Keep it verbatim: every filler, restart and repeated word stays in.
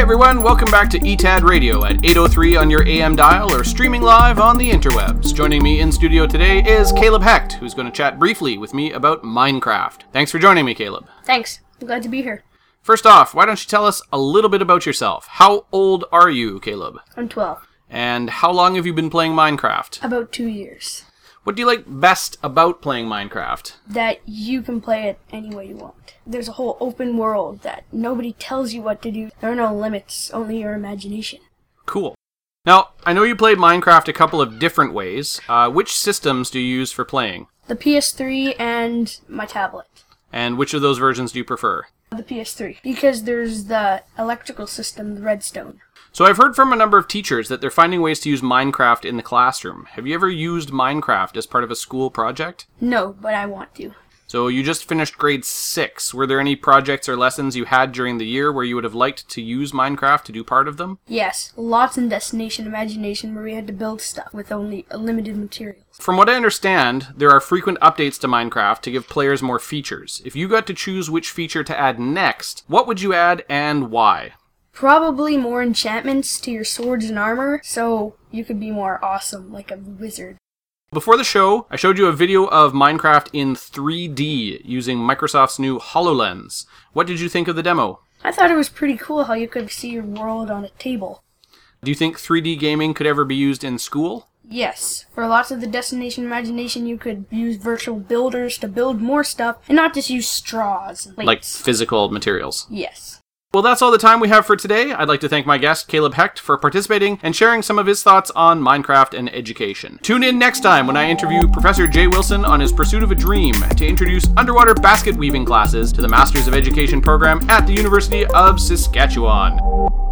everyone, welcome back to E T A D Radio at eight oh three on your A M dial or streaming live on the interwebs. Joining me in studio today is Caleb Hecht, who's going to chat briefly with me about Minecraft. Thanks for joining me, Caleb. Thanks. I'm glad to be here. First off, why don't you tell us a little bit about yourself? How old are you, Caleb? I'm twelve. And how long have you been playing Minecraft? About two years. What do you like best about playing Minecraft? That you can play it any way you want. There's a whole open world that nobody tells you what to do. There are no limits, only your imagination. Cool. Now, I know you played Minecraft a couple of different ways. Uh, which systems do you use for playing? The P S three and my tablet. And which of those versions do you prefer? The P S three. Because there's the electrical system, the Redstone. So I've heard from a number of teachers that they're finding ways to use Minecraft in the classroom. Have you ever used Minecraft as part of a school project? No, but I want to. So you just finished grade six. Were there any projects or lessons you had during the year where you would have liked to use Minecraft to do part of them? Yes, lots in Destination Imagination where we had to build stuff with only limited materials. From what I understand, there are frequent updates to Minecraft to give players more features. If you got to choose which feature to add next, what would you add and why? Probably more enchantments to your swords and armor, so you could be more awesome, like a wizard. Before the show, I showed you a video of Minecraft in three D using Microsoft's new HoloLens. What did you think of the demo? I thought it was pretty cool how you could see your world on a table. Do you think three D gaming could ever be used in school? Yes. For lots of the Destination Imagination, you could use virtual builders to build more stuff, and not just use straws and plates. Like physical materials? Yes. Well, that's all the time we have for today. I'd like to thank my guest, Caleb Hecht, for participating and sharing some of his thoughts on Minecraft and education. Tune in next time when I interview Professor Jay Wilson on his pursuit of a dream to introduce underwater basket weaving classes to the Masters of Education program at the University of Saskatchewan.